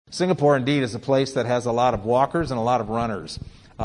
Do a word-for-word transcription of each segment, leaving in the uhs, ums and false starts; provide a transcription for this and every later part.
Singapore, indeed, is a place that has a lot of walkers and a lot of runners.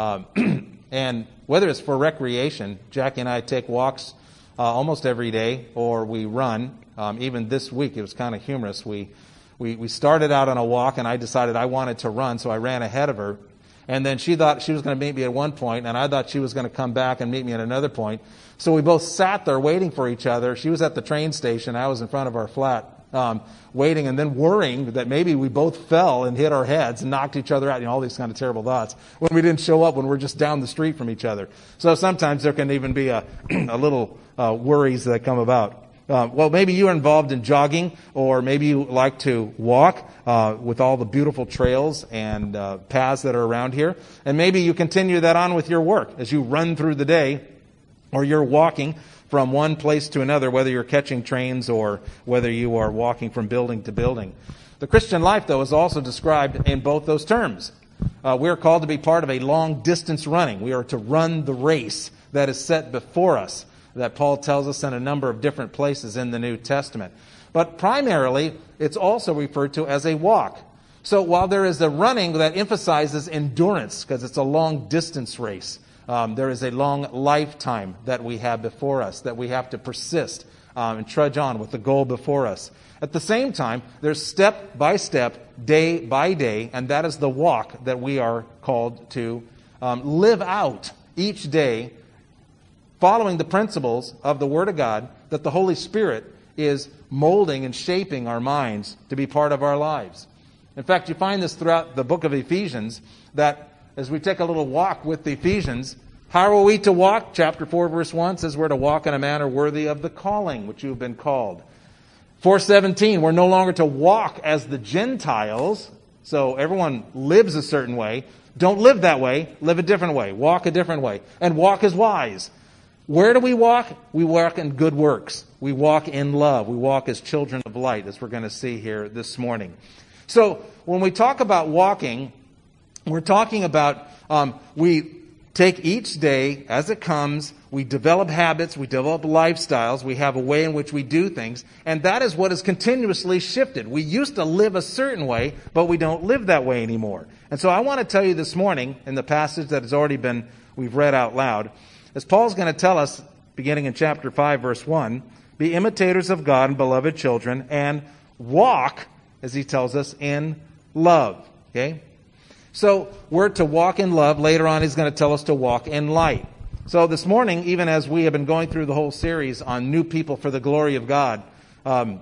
Um, and whether it's for recreation, Jackie and I take walks uh, almost every day, or we run. Um, even this week, it was kind of humorous. We, we we started out on a walk, and I decided I wanted to run, so I ran ahead of her. And then she thought she was going to meet me at one point, and I thought she was going to come back and meet me at another point. So we both sat there waiting for each other. She was at the train station. I was in front of our flat. Um, waiting and then worrying that maybe we both fell and hit our heads and knocked each other out, you know, all these kind of terrible thoughts when we didn't show up when we're just down the street from each other. So sometimes there can even be a, a little uh, worries that come about. Uh, well, maybe you're involved in jogging, or maybe you like to walk uh, with all the beautiful trails and uh, paths that are around here. And maybe you continue that on with your work as you run through the day, or you're walking from one place to another, whether you're catching trains or whether you are walking from building to building. The Christian life, though, is also described in both those terms. Uh, we are called to be part of a long-distance running. We are to run the race that is set before us, that Paul tells us in a number of different places in the New Testament. But primarily, it's also referred to as a walk. So while there is a running that emphasizes endurance, because it's a long-distance race, Um, there is a long lifetime that we have before us, that we have to persist um, and trudge on with the goal before us. At the same time, there's step by step, day by day, and that is the walk that we are called to um, live out each day, following the principles of the Word of God, that the Holy Spirit is molding and shaping our minds to be part of our lives. In fact, you find this throughout the book of Ephesians, that as we take a little walk with the Ephesians, how are we to walk? Chapter four, verse one says we're to walk in a manner worthy of the calling which you have been called. four seventeen, we're no longer to walk as the Gentiles. So everyone lives a certain way. Don't live that way. Live a different way. Walk a different way. And walk as wise. Where do we walk? We walk in good works. We walk in love. We walk as children of light, as we're going to see here this morning. So when we talk about walking, we're talking about um, we take each day as it comes, we develop habits, we develop lifestyles, we have a way in which we do things, and that is what is continuously shifted. We used to live a certain way, but we don't live that way anymore. And so I want to tell you this morning, in the passage that has already been, we've read out loud, as Paul's going to tell us, beginning in chapter five, verse one, be imitators of God and beloved children, and walk, as he tells us, in love. Okay? So we're to walk in love. Later on, he's going to tell us to walk in light. So this morning, even as we have been going through the whole series on new people for the glory of God, um,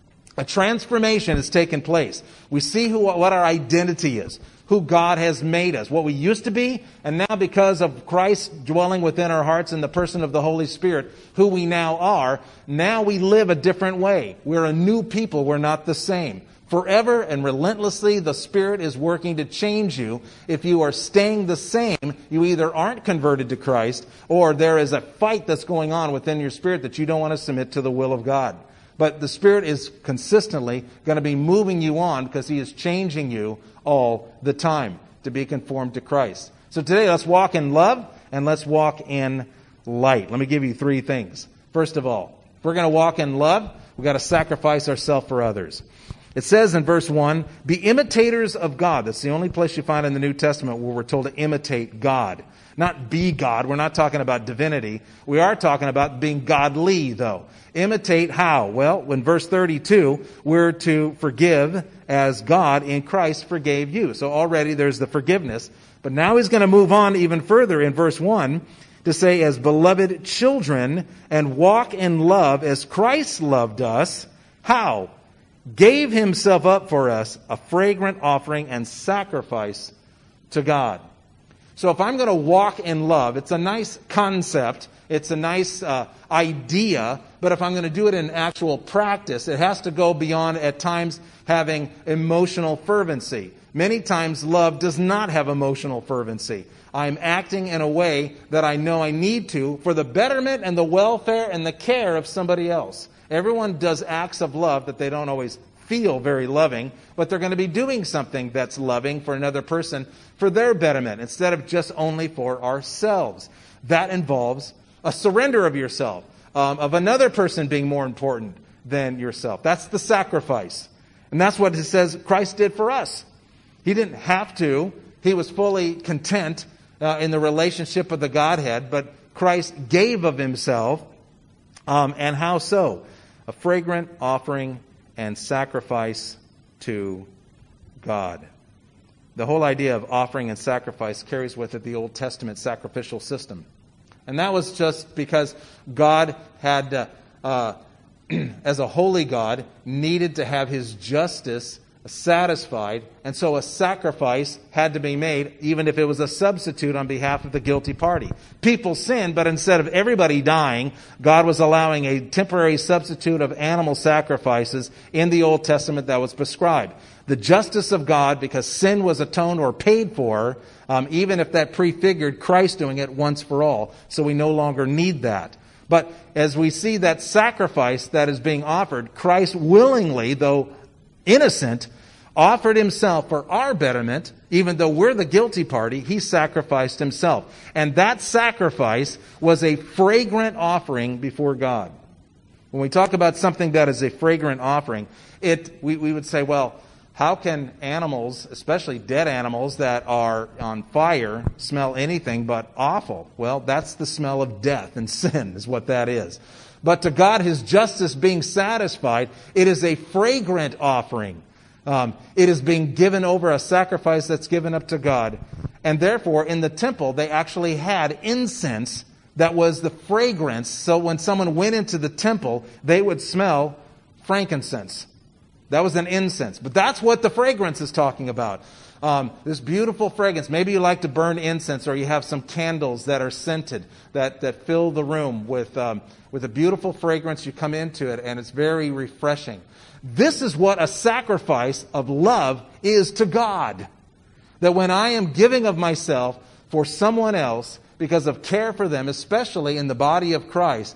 a transformation has taken place. We see who, what our identity is, who God has made us, what we used to be, and now because of Christ dwelling within our hearts in the person of the Holy Spirit, who we now are. Now we live a different way. We're a new people. We're not the same. Forever and relentlessly, the Spirit is working to change you. If you are staying the same, you either aren't converted to Christ, or there is a fight that's going on within your spirit that you don't want to submit to the will of God. But the Spirit is consistently going to be moving you on because He is changing you all the time to be conformed to Christ. So today, let's walk in love and let's walk in light. Let me give you three things. First of all, if we're going to walk in love, we've got to sacrifice ourselves for others. It says in verse one, be imitators of God. That's the only place you find in the New Testament where we're told to imitate God. Not be God. We're not talking about divinity. We are talking about being godly, though. Imitate how? Well, in verse thirty-two, we're to forgive as God in Christ forgave you. So already there's the forgiveness. But now he's going to move on even further in verse one to say, as beloved children, and walk in love as Christ loved us. How? Gave himself up for us, a fragrant offering and sacrifice to God. So if I'm going to walk in love, it's a nice concept, it's a nice uh, idea, but if I'm going to do it in actual practice, it has to go beyond, at times, having emotional fervency. Many times, love does not have emotional fervency. I'm acting in a way that I know I need to for the betterment and the welfare and the care of somebody else. Everyone does acts of love that they don't always feel very loving, but they're going to be doing something that's loving for another person for their betterment instead of just only for ourselves. That involves a surrender of yourself, um, of another person being more important than yourself. That's the sacrifice. And that's what it says Christ did for us. He didn't have to. He was fully content uh, in the relationship of the Godhead, but Christ gave of himself. Um, and how so? A fragrant offering and sacrifice to God. The whole idea of offering and sacrifice carries with it the Old Testament sacrificial system. And that was just because God had, uh, uh, as a holy God, needed to have his justice satisfied, and so a sacrifice had to be made, even if it was a substitute on behalf of the guilty party. People sinned, but instead of everybody dying, God was allowing a temporary substitute of animal sacrifices in the Old Testament that was prescribed. The justice of God, because sin was atoned or paid for, um, even if that prefigured Christ doing it once for all, so we no longer need that. But as we see that sacrifice that is being offered, Christ willingly, though innocent, offered himself for our betterment. Even though we're the guilty party, he sacrificed himself. And that sacrifice was a fragrant offering before God. When we talk about something that is a fragrant offering, it we, we would say, well, how can animals, especially dead animals that are on fire, smell anything but awful? Well, that's the smell of death and sin is what that is. But to God, his justice being satisfied, it is a fragrant offering. Um, it is being given over, a sacrifice that's given up to God. And therefore, in the temple, they actually had incense that was the fragrance. So when someone went into the temple, they would smell frankincense. That was an incense. But that's what the fragrance is talking about. Um, this beautiful fragrance. Maybe you like to burn incense, or you have some candles that are scented that, that fill the room with um, with a beautiful fragrance. You come into it, and it's very refreshing. This is what a sacrifice of love is to God. That when I am giving of myself for someone else because of care for them, especially in the body of Christ,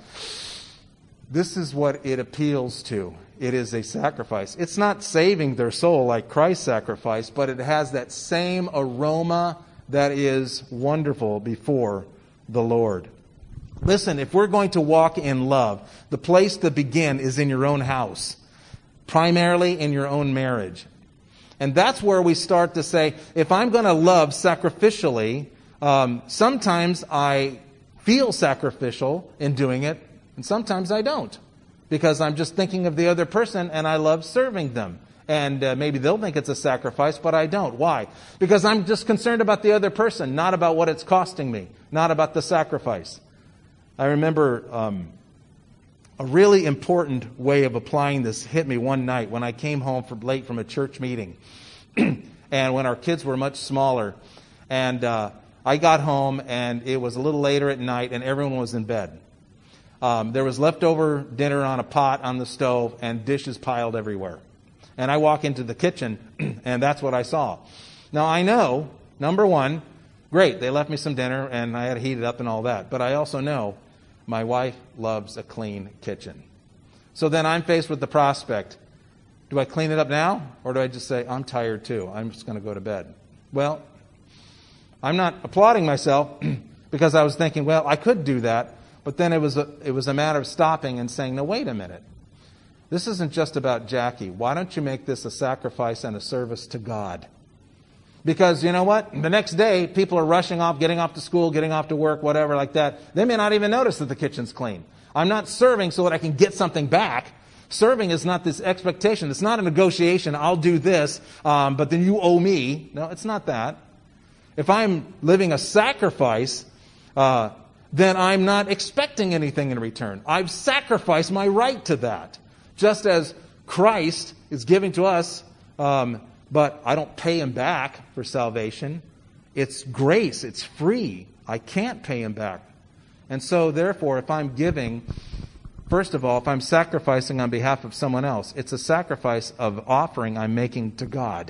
this is what it appeals to. It is a sacrifice. It's not saving their soul like Christ's sacrifice, but it has that same aroma that is wonderful before the Lord. Listen, if we're going to walk in love, the place to begin is in your own house, primarily in your own marriage. And that's where we start to say, if I'm going to love sacrificially, um, sometimes I feel sacrificial in doing it, and sometimes I don't. Because I'm just thinking of the other person and I love serving them. And uh, maybe they'll think it's a sacrifice, but I don't. Why? Because I'm just concerned about the other person, not about what it's costing me, not about the sacrifice. I remember um, a really important way of applying this hit me one night when I came home from, late from a church meeting. And when our kids were much smaller. And uh, I got home and it was a little later at night and everyone was in bed. Um, there was leftover dinner on a pot on the stove and dishes piled everywhere. And I walk into the kitchen and that's what I saw. Now I know, number one, great, they left me some dinner and I had to heat it up and all that. But I also know my wife loves a clean kitchen. So then I'm faced with the prospect. Do I clean it up now? Or do I just say, I'm tired too, I'm just going to go to bed? Well, I'm not applauding myself because I was thinking, well, I could do that. But then it was a, it was a matter of stopping and saying, no, wait a minute. This isn't just about Jackie. Why don't you make this a sacrifice and a service to God? Because you know what? The next day, people are rushing off, getting off to school, getting off to work, whatever like that. They may not even notice that the kitchen's clean. I'm not serving so that I can get something back. Serving is not this expectation. It's not a negotiation. I'll do this, um, but then you owe me. No, it's not that. If I'm living a sacrifice, uh, then I'm not expecting anything in return. I've sacrificed my right to that. Just as Christ is giving to us, um, but I don't pay him back for salvation. It's grace. It's free. I can't pay him back. And so, therefore, if I'm giving, first of all, if I'm sacrificing on behalf of someone else, it's a sacrifice of offering I'm making to God.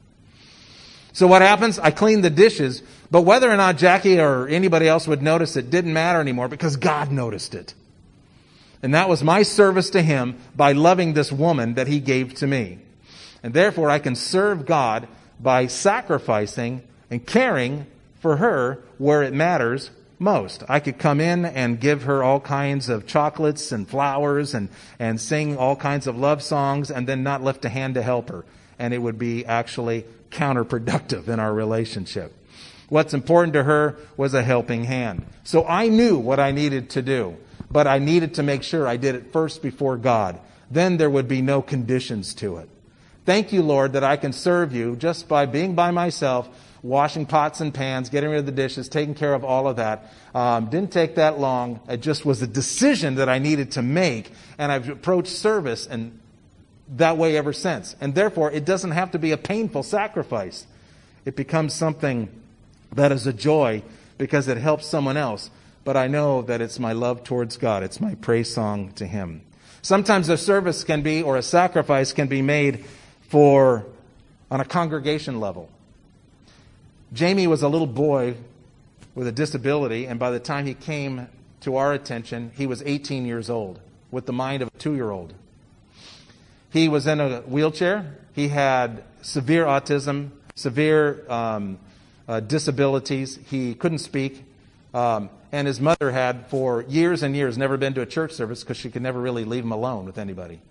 So what happens? I clean the dishes, but whether or not Jackie or anybody else would notice it didn't matter anymore because God noticed it. And that was my service to him by loving this woman that he gave to me. And therefore I can serve God by sacrificing and caring for her where it matters most. I could come in and give her all kinds of chocolates and flowers and, and sing all kinds of love songs and then not lift a hand to help her. and it would be actually counterproductive in our relationship. What's important to her was a helping hand. So I knew what I needed to do, but I needed to make sure I did it first before God. Then there would be no conditions to it. Thank you, Lord, that I can serve you just by being by myself, washing pots and pans, getting rid of the dishes, taking care of all of that. Um, didn't take that long. It just was a decision that I needed to make, and I've approached service and that way ever since. And therefore, it doesn't have to be a painful sacrifice. It becomes something that is a joy because it helps someone else. But I know that it's my love towards God. It's my praise song to Him. Sometimes a service can be, or a sacrifice can be made for, on a congregation level. Jamie was a little boy with a disability, and by the time he came to our attention, he was eighteen years old, with the mind of a two-year-old. He was in a wheelchair. He had severe autism, severe um, uh, disabilities. He couldn't speak. Um, and his mother had, for years and years, never been to a church service because she could never really leave him alone with anybody.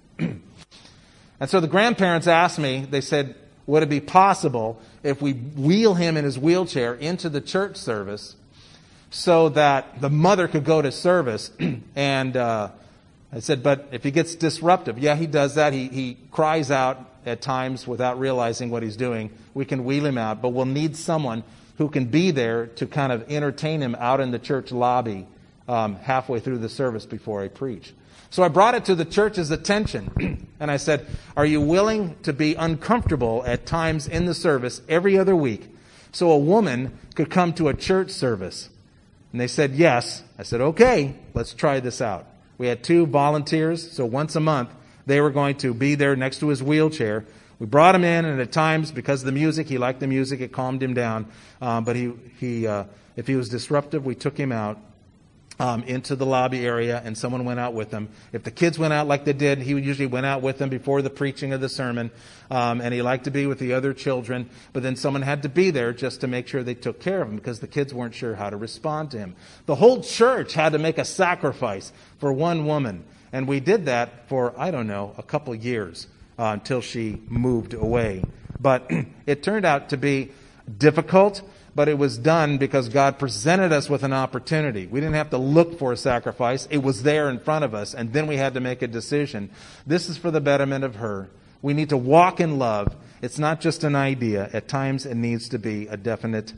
And so the grandparents asked me, they said, would it be possible if we wheel him in his wheelchair into the church service so that the mother could go to service? And uh, I said, but if he gets disruptive, yeah, he does that. He, he cries out at times without realizing what he's doing. We can wheel him out, but we'll need someone who can be there to kind of entertain him out in the church lobby um, halfway through the service before I preach. So I brought it to the church's attention, and I said, are you willing to be uncomfortable at times in the service every other week so a woman could come to a church service? And they said, yes. I said, okay, let's try this out. We had two volunteers, so once a month, they were going to be there next to his wheelchair. We brought him in, and at times, because of the music, he liked the music, it calmed him down. Um, but he, he, uh, if he was disruptive, we took him out um, into the lobby area, and someone went out with him. If the kids went out like they did, he usually went out with them before the preaching of the sermon, um, and he liked to be with the other children. But then someone had to be there just to make sure they took care of him because the kids weren't sure how to respond to him. The whole church had to make a sacrifice for one woman, and we did that for, I don't know, a couple of years. Uh, until she moved away. But it turned out to be difficult, but it was done because God presented us with an opportunity. We didn't have to look for a sacrifice. It was there in front of us, and then we had to make a decision. This is for the betterment of her. We need to walk in love. It's not just an idea. At times it needs to be a definite,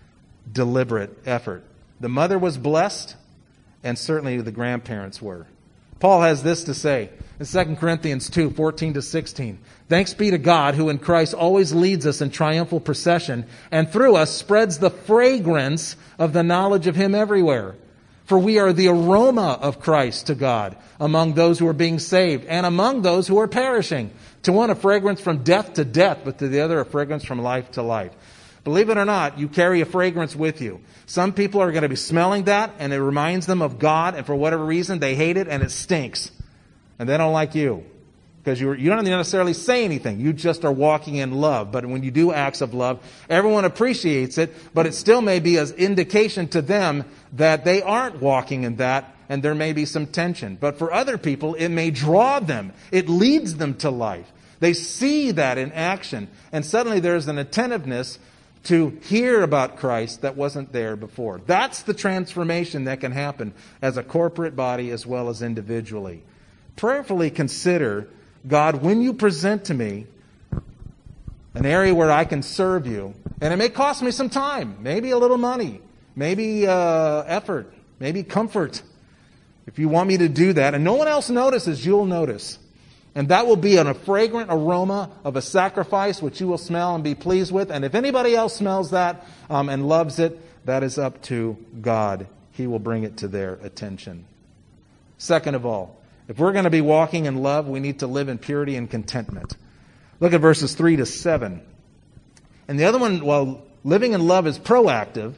deliberate effort. The mother was blessed, and certainly the grandparents were. Paul has this to say in Second Corinthians two, fourteen to sixteen. Thanks be to God who in Christ always leads us in triumphal procession and through us spreads the fragrance of the knowledge of Him everywhere. For we are the aroma of Christ to God among those who are being saved and among those who are perishing. To one a fragrance from death to death, but to the other a fragrance from life to life. Believe it or not, you carry a fragrance with you. Some people are going to be smelling that, and it reminds them of God, and for whatever reason, they hate it, and it stinks. And they don't like you. Because you you don't necessarily say anything. You just are walking in love. But when you do acts of love, everyone appreciates it, but it still may be an indication to them that they aren't walking in that, and there may be some tension. But for other people, it may draw them. It leads them to life. They see that in action, and suddenly there's an attentiveness to hear about Christ that wasn't there before. That's the transformation that can happen as a corporate body as well as individually. Prayerfully consider, God, when you present to me an area where I can serve you, and it may cost me some time, maybe a little money, maybe uh, effort, maybe comfort. If you want me to do that, and no one else notices, you'll notice. And that will be a fragrant aroma of a sacrifice which you will smell and be pleased with. And if anybody else smells that um, and loves it, that is up to God. He will bring it to their attention. Second of all, if we're going to be walking in love, we need to live in purity and contentment. Look at verses three to seven. And the other one, while living in love is proactive,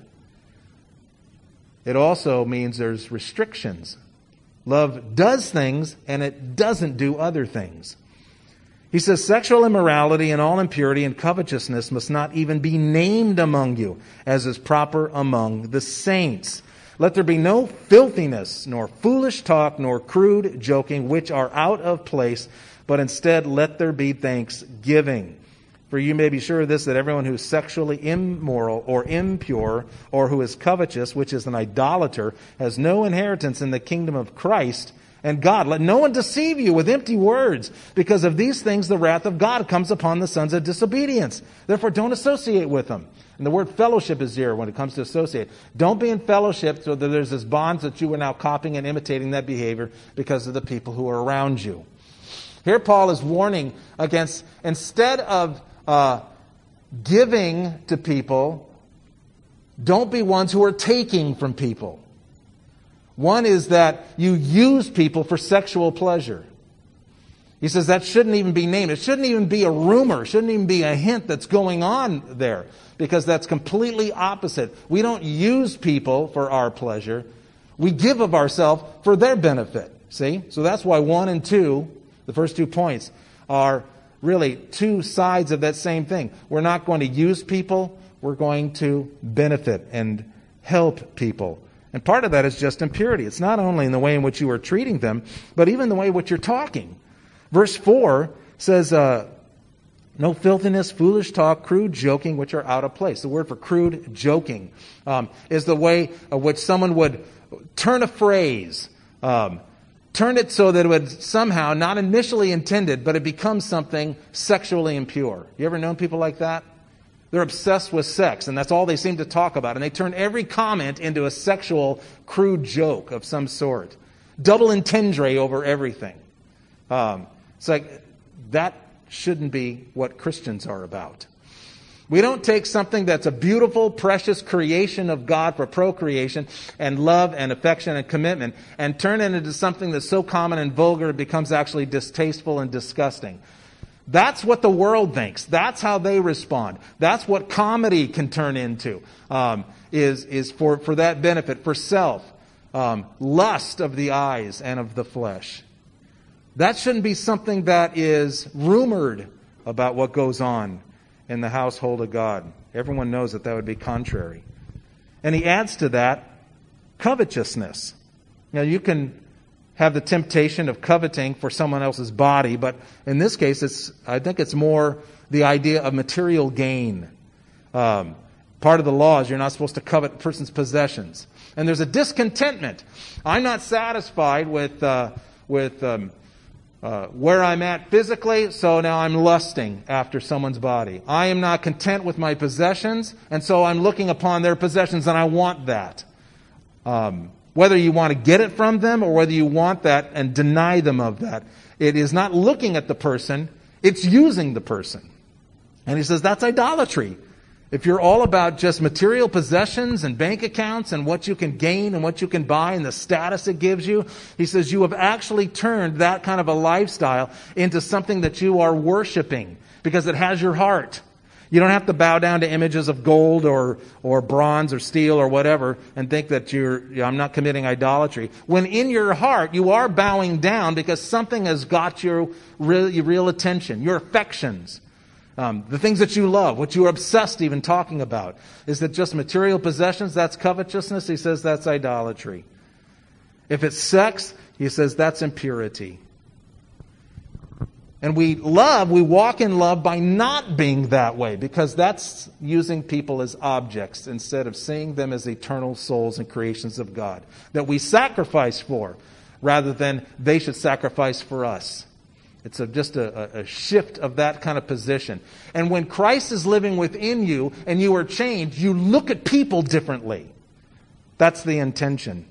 it also means there's restrictions. Love does things, and it doesn't do other things. He says, sexual immorality and all impurity and covetousness must not even be named among you, as is proper among the saints. Let there be no filthiness, nor foolish talk, nor crude joking, which are out of place, but instead let there be thanksgiving. For you may be sure of this, that everyone who is sexually immoral or impure or who is covetous, which is an idolater, has no inheritance in the kingdom of Christ and God. Let no one deceive you with empty words. Because of these things the wrath of God comes upon the sons of disobedience. Therefore don't associate with them. And the word fellowship is here when it comes to associate. Don't be in fellowship so that there's this bond that you are now copying and imitating that behavior because of the people who are around you. Here Paul is warning against, instead of uh, giving to people, don't be ones who are taking from people. One is that you use people for sexual pleasure. He says that shouldn't even be named. It shouldn't even be a rumor. It shouldn't even be a hint that's going on there, because that's completely opposite. We don't use people for our pleasure. We give of ourselves for their benefit. See? So that's why one and two, the first two points, are really two sides of that same thing. We're not going to use people. We're going to benefit and help people. And part of that is just impurity. It's not only in the way in which you are treating them, but even the way in which you're talking. Verse four says, uh, no filthiness, foolish talk, crude joking, which are out of place. The word for crude joking um, is the way of which someone would turn a phrase, um, turn it so that it would somehow, not initially intended, but it becomes something sexually impure. You ever known people like that? They're obsessed with sex, and that's all they seem to talk about. And they turn every comment into a sexual, crude joke of some sort. Double entendre over everything. Um, it's like, that shouldn't be what Christians are about. We don't take something that's a beautiful, precious creation of God for procreation and love and affection and commitment and turn it into something that's so common and vulgar it becomes actually distasteful and disgusting. That's what the world thinks. That's how they respond. That's what comedy can turn into, um, is, is for, for that benefit, for self, um, lust of the eyes and of the flesh. That shouldn't be something that is rumored about what goes on in the household of God. Everyone knows that that would be contrary. And he adds to that covetousness. Now you can have the temptation of coveting for someone else's body, but in this case, it's I think it's more the idea of material gain. Um, part of the law is you're not supposed to covet a person's possessions. And there's a discontentment. I'm not satisfied with uh, with um, uh, where I'm at physically, so now I'm lusting after someone's body. I am not content with my possessions, and so I'm looking upon their possessions, and I want that. Um, whether you want to get it from them or whether you want that and deny them of that, it is not looking at the person, it's using the person. And he says that's idolatry. If you're all about just material possessions and bank accounts and what you can gain and what you can buy and the status it gives you, he says you have actually turned that kind of a lifestyle into something that you are worshiping because it has your heart. You don't have to bow down to images of gold or or bronze or steel or whatever and think that you're, you know, I'm not committing idolatry. When in your heart you are bowing down because something has got your real, your real attention, your affections. Um, the things that you love, what you are obsessed even talking about. Is that just material possessions? That's covetousness. He says that's idolatry. If it's sex, he says that's impurity. And we love, we walk in love by not being that way, because that's using people as objects instead of seeing them as eternal souls and creations of God that we sacrifice for, rather than they should sacrifice for us. It's a, just a, a shift of that kind of position. And when Christ is living within you and you are changed, you look at people differently. That's the intention.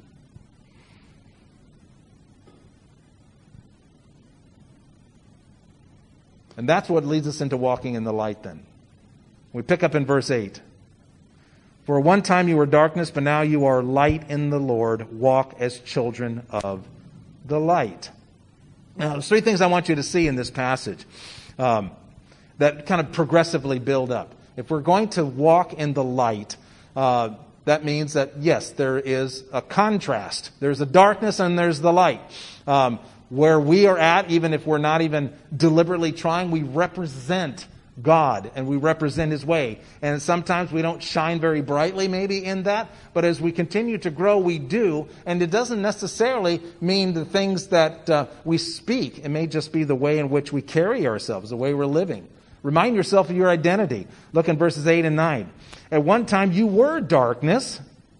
And that's what leads us into walking in the light then. We pick up in verse eight. For one time you were darkness, but now you are light in the Lord. Walk as children of the light. Now, there's three things I want you to see in this passage um, that kind of progressively build up. If we're going to walk in the light, uh, that means that, yes, there is a contrast. There's a darkness and there's the light. Um, where we are at, even if we're not even deliberately trying, we represent God and we represent His way. And sometimes we don't shine very brightly maybe in that, but as we continue to grow, we do. And it doesn't necessarily mean the things that uh, we speak. It may just be the way in which we carry ourselves, the way we're living. Remind yourself of your identity. Look in verses eight and nine. At one time you were darkness,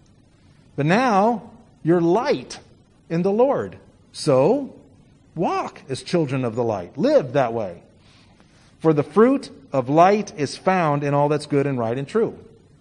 but now you're light in the Lord. So, walk as children of the light. Live that way. For the fruit of light is found in all that's good and right and true.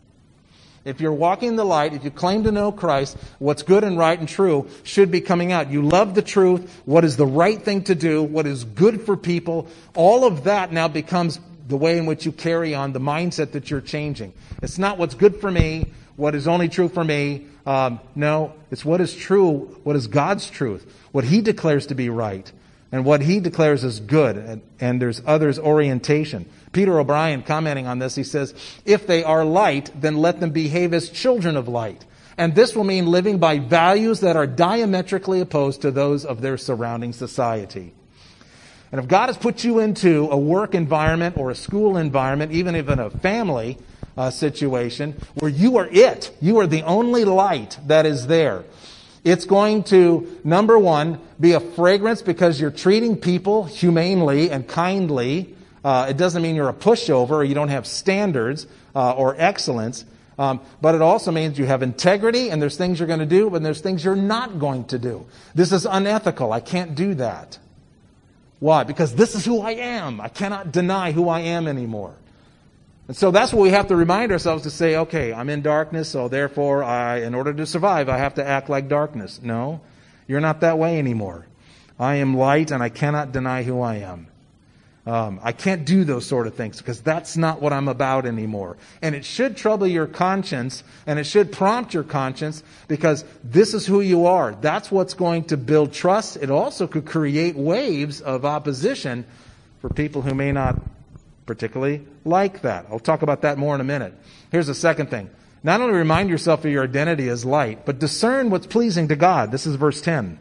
If you're walking in the light, if you claim to know Christ, what's good and right and true should be coming out. You love the truth, what is the right thing to do, what is good for people. All of that now becomes the way in which you carry on, the mindset that you're changing. It's not what's good for me, what is only true for me. Um, no, it's what is true, what is God's truth, what He declares to be right, and what He declares as good. And, and there's others' orientation. Peter O'Brien, commenting on this, he says, if they are light, then let them behave as children of light. And this will mean living by values that are diametrically opposed to those of their surrounding society. And if God has put you into a work environment or a school environment, even even a family uh, situation, where you are it, you are the only light that is there, it's going to, number one, be a fragrance because you're treating people humanely and kindly. Uh, it doesn't mean you're a pushover or you don't have standards uh, or excellence. Um, but it also means you have integrity and there's things you're going to do and there's things you're not going to do. This is unethical. I can't do that. Why? Because this is who I am. I cannot deny who I am anymore. And so that's what we have to remind ourselves to say, okay, I'm in darkness, so therefore, I, in order to survive, I have to act like darkness. No, you're not that way anymore. I am light and I cannot deny who I am. Um, I can't do those sort of things because that's not what I'm about anymore. And it should trouble your conscience and it should prompt your conscience because this is who you are. That's what's going to build trust. It also could create waves of opposition for people who may not particularly like that. I'll talk about that more in a minute. Here's the second thing. Not only remind yourself of your identity as light, but discern what's pleasing to God. This is verse ten.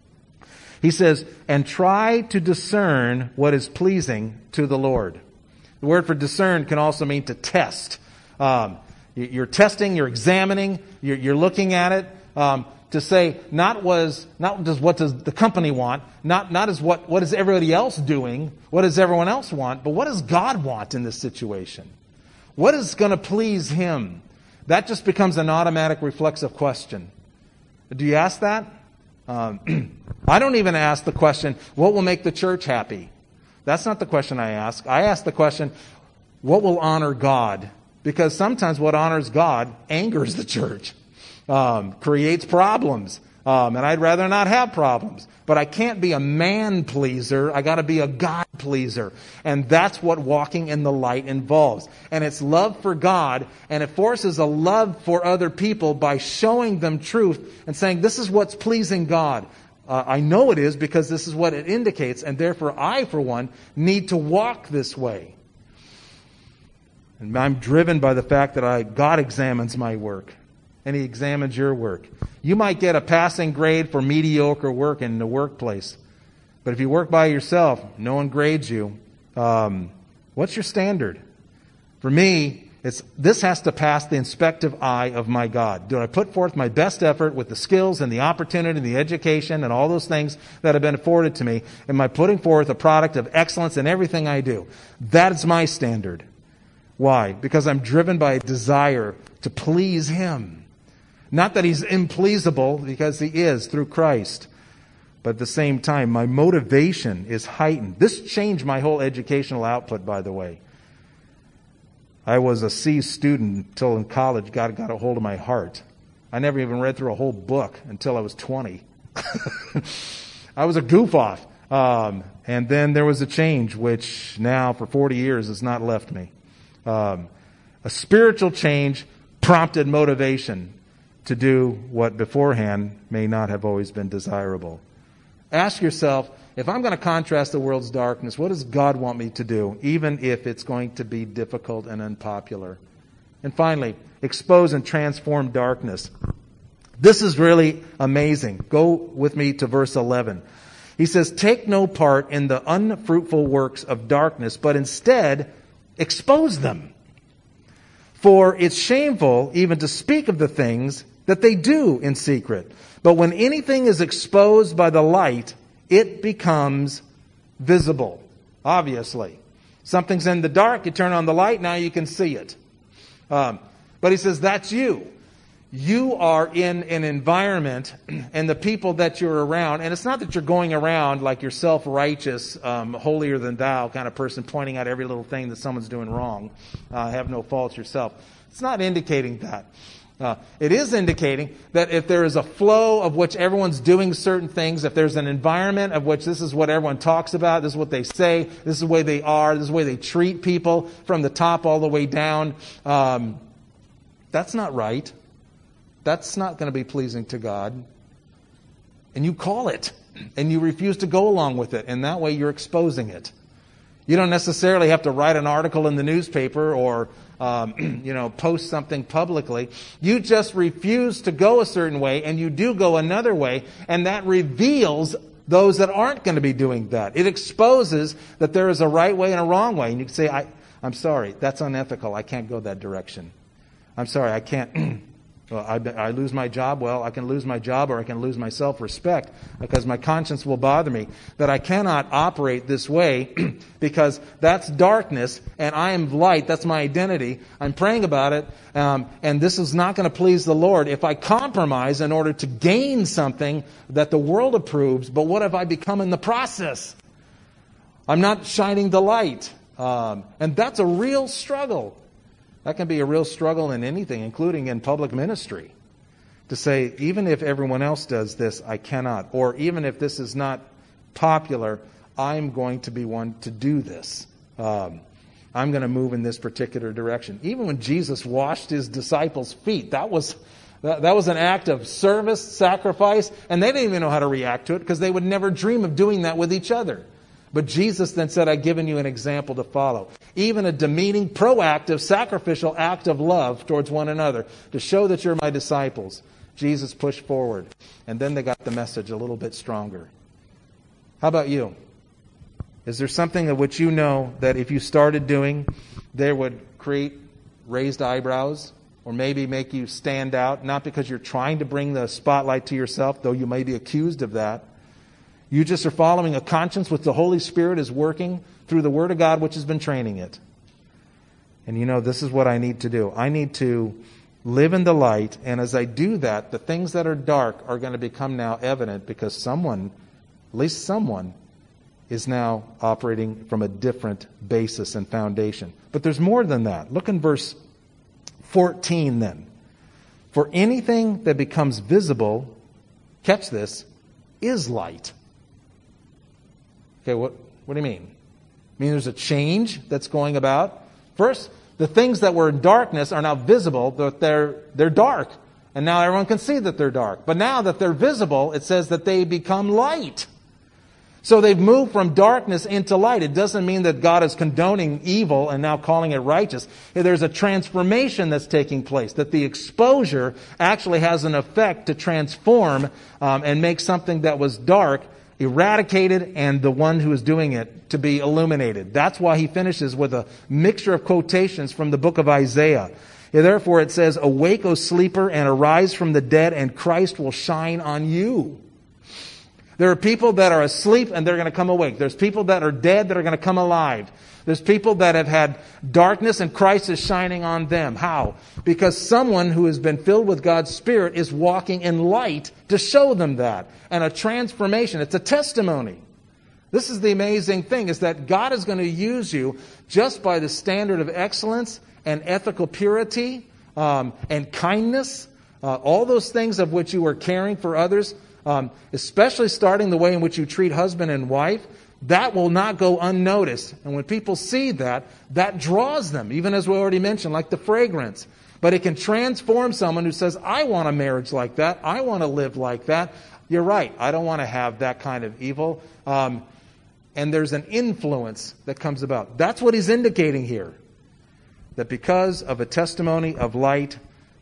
He says, and try to discern what is pleasing to the Lord. The word for discern can also mean to test. Um, you're testing, you're examining, you're, you're looking at it um, to say not was not does what does the company want, not not as what what is everybody else doing, what does everyone else want, but what does God want in this situation? What is going to please Him? That just becomes an automatic reflexive question. Do you ask that? Um, I don't even ask the question, what will make the church happy? That's not the question I ask. I ask the question, what will honor God? Because sometimes what honors God angers the church, um, creates problems. Um, and I'd rather not have problems. But I can't be a man pleaser. I got to be a God pleaser. And that's what walking in the light involves. And it's love for God, and it forces a love for other people by showing them truth and saying, this is what's pleasing God. Uh, I know it is because this is what it indicates, and therefore I, for one, need to walk this way. And I'm driven by the fact that I God examines my work. And He examines your work. You might get a passing grade for mediocre work in the workplace. But if you work by yourself, no one grades you. Um, what's your standard? For me, it's this has to pass the inspective eye of my God. Do I put forth my best effort with the skills and the opportunity and the education and all those things that have been afforded to me? Am I putting forth a product of excellence in everything I do? That is my standard. Why? Because I'm driven by a desire to please Him. Not that He's unpleasable, because He is through Christ. But at the same time, my motivation is heightened. This changed my whole educational output, by the way. I was a C student until in college God got a hold of my heart. I never even read through a whole book until I was twenty. I was a goof off. Um, and then there was a change, which now for forty years has not left me. Um, a spiritual change prompted motivation to do what beforehand may not have always been desirable. Ask yourself, if I'm going to contrast the world's darkness, what does God want me to do, even if it's going to be difficult and unpopular? And finally, expose and transform darkness. This is really amazing. Go with me to verse eleven. He says, take no part in the unfruitful works of darkness, but instead expose them. For it's shameful even to speak of the things that they do in secret. But when anything is exposed by the light, it becomes visible, obviously. Something's in the dark, you turn on the light, now you can see it. Um, but he says, that's you. You are in an environment and the people that you're around, and it's not that you're going around like you're self-righteous, um, holier than thou kind of person pointing out every little thing that someone's doing wrong. Uh, have no faults yourself. It's not indicating that. Uh, it is indicating that if there is a flow of which everyone's doing certain things, if there's an environment of which this is what everyone talks about, this is what they say, this is the way they are, this is the way they treat people from the top all the way down, um, that's not right. That's not going to be pleasing to God. And you call it, and you refuse to go along with it, and that way you're exposing it. You don't necessarily have to write an article in the newspaper or Um, you know, post something publicly. You just refuse to go a certain way, and you do go another way, and that reveals those that aren't going to be doing that. It exposes that there is a right way and a wrong way. And you can say, I, I'm sorry, that's unethical. I can't go that direction. I'm sorry, I can't. Well, I, I lose my job. Well, I can lose my job, or I can lose my self-respect because my conscience will bother me. That I cannot operate this way because that's darkness and I am light. That's my identity. I'm praying about it, um, and this is not going to please the Lord if I compromise in order to gain something that the world approves. But what have I become in the process? I'm not shining the light, um, and that's a real struggle. That can be a real struggle in anything, including in public ministry. To say, even if everyone else does this, I cannot. Or even if this is not popular, I'm going to be one to do this. Um, I'm going to move in this particular direction. Even when Jesus washed his disciples' feet, that was that, that was an act of service, sacrifice, and they didn't even know how to react to it because they would never dream of doing that with each other. But Jesus then said, I've given you an example to follow. Even a demeaning, proactive, sacrificial act of love towards one another to show that you're my disciples. Jesus pushed forward. And then they got the message a little bit stronger. How about you? Is there something of which you know that if you started doing, there would create raised eyebrows or maybe make you stand out? Not because you're trying to bring the spotlight to yourself, though you may be accused of that. You just are following a conscience which the Holy Spirit is working through the Word of God which has been training it. And you know, this is what I need to do. I need to live in the light, and as I do that, the things that are dark are going to become now evident because someone, at least someone, is now operating from a different basis and foundation. But there's more than that. Look in verse fourteen then. For anything that becomes visible, catch this, is light. Okay, what, what do you mean? I mean, there's a change that's going about. First, the things that were in darkness are now visible, but they're, they're dark. And now everyone can see that they're dark. But now that they're visible, it says that they become light. So they've moved from darkness into light. It doesn't mean that God is condoning evil and now calling it righteous. There's a transformation that's taking place, that the exposure actually has an effect to transform um, and make something that was dark eradicated and the one who is doing it to be illuminated. That's why he finishes with a mixture of quotations from the book of Isaiah. Therefore it says, awake, O sleeper, and arise from the dead, and Christ will shine on you. There are people that are asleep and they're going to come awake. There's people that are dead that are going to come alive. There's people that have had darkness and Christ is shining on them. How? Because someone who has been filled with God's Spirit is walking in light to show them that. And a transformation. It's a testimony. This is the amazing thing, is that God is going to use you just by the standard of excellence and ethical purity um, and kindness. Uh, all those things of which you are caring for others. Um, especially starting the way in which you treat husband and wife, that will not go unnoticed. And when people see that, that draws them, even as we already mentioned, like the fragrance. But it can transform someone who says, I want a marriage like that. I want to live like that. You're right. I don't want to have that kind of evil. Um, and there's an influence that comes about. That's what he's indicating here. That because of a testimony of light,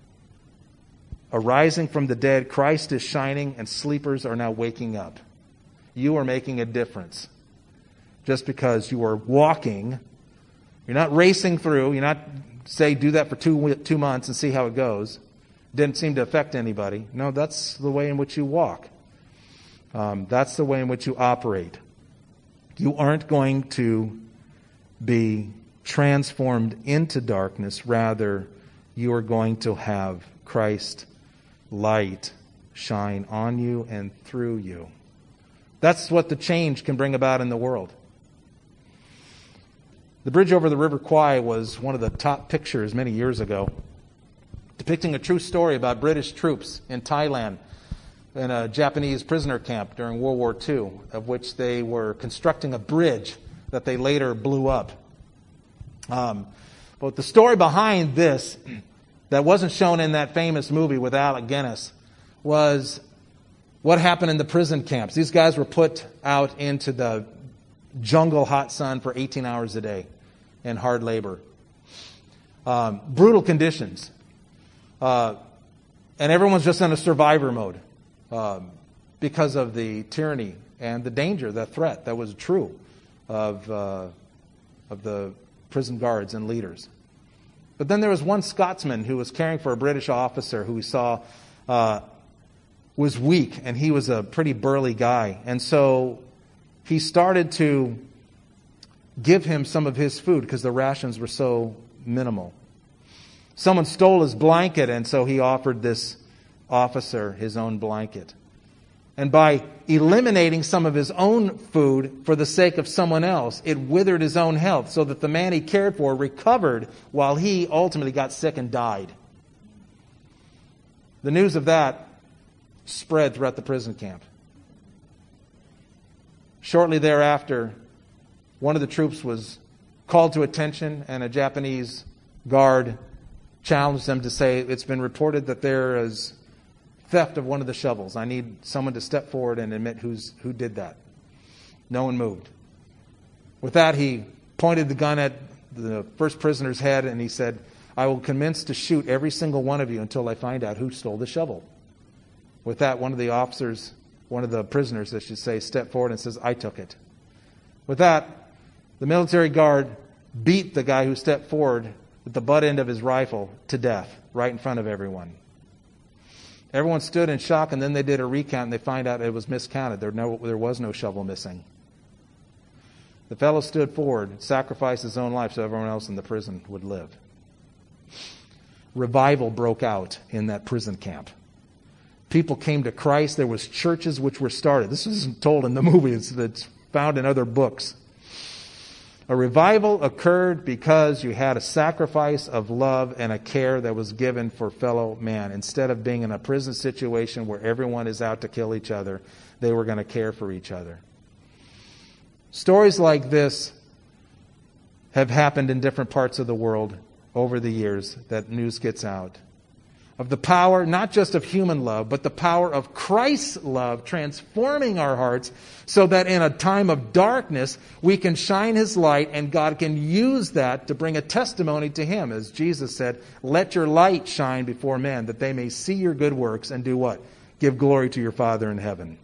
arising from the dead, Christ is shining and sleepers are now waking up. You are making a difference. Just because you are walking, you're not racing through, you're not, say, do that for two, two months and see how it goes. Didn't seem to affect anybody. No, that's the way in which you walk. Um, that's the way in which you operate. You aren't going to be transformed into darkness. Rather, you are going to have Christ's light shine on you and through you. That's what the change can bring about in the world. The bridge over the River Kwai was one of the top pictures many years ago, depicting a true story about British troops in Thailand in a Japanese prisoner camp during World War Two, of which they were constructing a bridge that they later blew up. Um, but the story behind this, that wasn't shown in that famous movie with Alec Guinness, was what happened in the prison camps. These guys were put out into the jungle hot sun for eighteen hours a day in hard labor. Um, brutal conditions. Uh, and everyone's just in a survivor mode um, because of the tyranny and the danger, the threat that was true of, uh, of the prison guards and leaders. But then there was one Scotsman who was caring for a British officer who he saw uh, was weak, and he was a pretty burly guy. And so he started to give him some of his food because the rations were so minimal. Someone stole his blanket, and so he offered this officer his own blanket. And by eliminating some of his own food for the sake of someone else, it withered his own health so that the man he cared for recovered while he ultimately got sick and died. The news of that spread throughout the prison camp. Shortly thereafter, one of the troops was called to attention, and a Japanese guard challenged them to say, "It's been reported that there is theft of one of the shovels. I need someone to step forward and admit who's who did that." No one moved. With that, he pointed the gun at the first prisoner's head and he said, "I will commence to shoot every single one of you until I find out who stole the shovel." With that, one of the officers, one of the prisoners, I should say, stepped forward and says, "I took it." With that, the military guard beat the guy who stepped forward with the butt end of his rifle to death right in front of everyone. Everyone stood in shock, and then they did a recount, and they find out it was miscounted. There, no, there was no shovel missing. The fellow stood forward, sacrificed his own life so everyone else in the prison would live. Revival broke out in that prison camp. People came to Christ. There was churches which were started. This isn't told in the movie. It's, it's found in other books. A revival occurred because you had a sacrifice of love and a care that was given for fellow man. Instead of being in a prison situation where everyone is out to kill each other, they were going to care for each other. Stories like this have happened in different parts of the world over the years that news gets out. Of the power, not just of human love, but the power of Christ's love transforming our hearts so that in a time of darkness, we can shine His light and God can use that to bring a testimony to Him. As Jesus said, "Let your light shine before men that they may see your good works and do what? Give glory to your Father in heaven."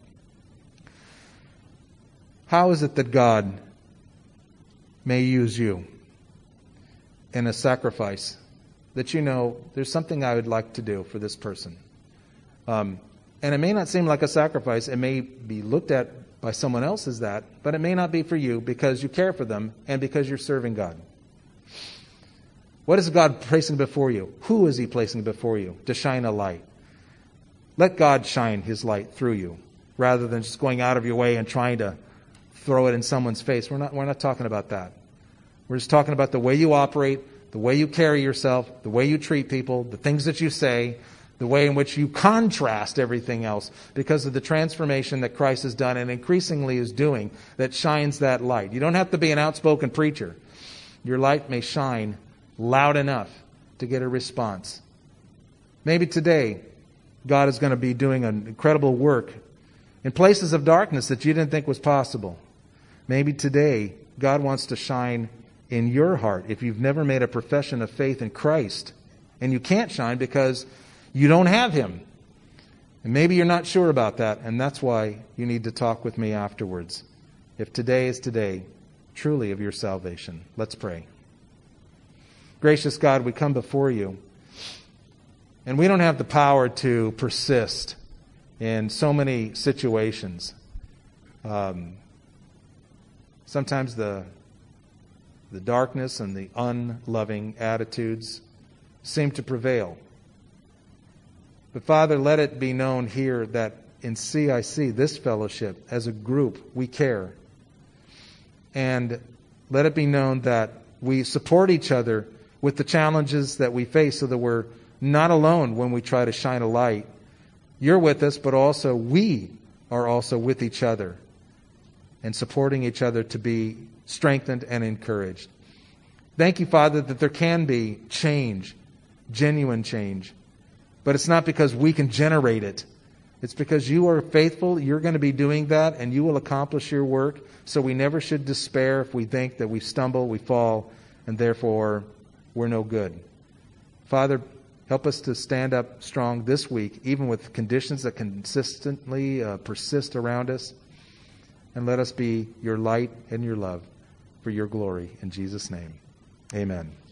How is it that God may use you in a sacrifice that you know, there's something I would like to do for this person? Um, and it may not seem like a sacrifice. It may be looked at by someone else as that, but it may not be for you because you care for them and because you're serving God. What is God placing before you? Who is He placing before you to shine a light? Let God shine His light through you rather than just going out of your way and trying to throw it in someone's face. We're not, we're not talking about that. We're just talking about the way you operate, the way you carry yourself, the way you treat people, the things that you say, the way in which you contrast everything else because of the transformation that Christ has done and increasingly is doing that shines that light. You don't have to be an outspoken preacher. Your light may shine loud enough to get a response. Maybe today God is going to be doing an incredible work in places of darkness that you didn't think was possible. Maybe today God wants to shine in your heart if you've never made a profession of faith in Christ. And you can't shine because you don't have Him. And maybe you're not sure about that, and that's why you need to talk with me afterwards. If today is today, truly of your salvation. Let's pray. Gracious God, we come before You, and we don't have the power to persist in so many situations. Um, sometimes the the darkness and the unloving attitudes seem to prevail. But Father, let it be known here that in C I C, this fellowship, as a group, we care. And let it be known that we support each other with the challenges that we face so that we're not alone when we try to shine a light. You're with us, but also we are also with each other and supporting each other to be strengthened and encouraged. Thank you, Father, that there can be change, genuine change. But it's not because we can generate it. It's because you are faithful, you're going to be doing that, and you will accomplish your work. So we never should despair if we think that we stumble, we fall, and therefore we're no good. Father, help us to stand up strong this week, even with conditions that consistently uh, persist around us. And let us be your light and your love for your glory. In Jesus' name, amen.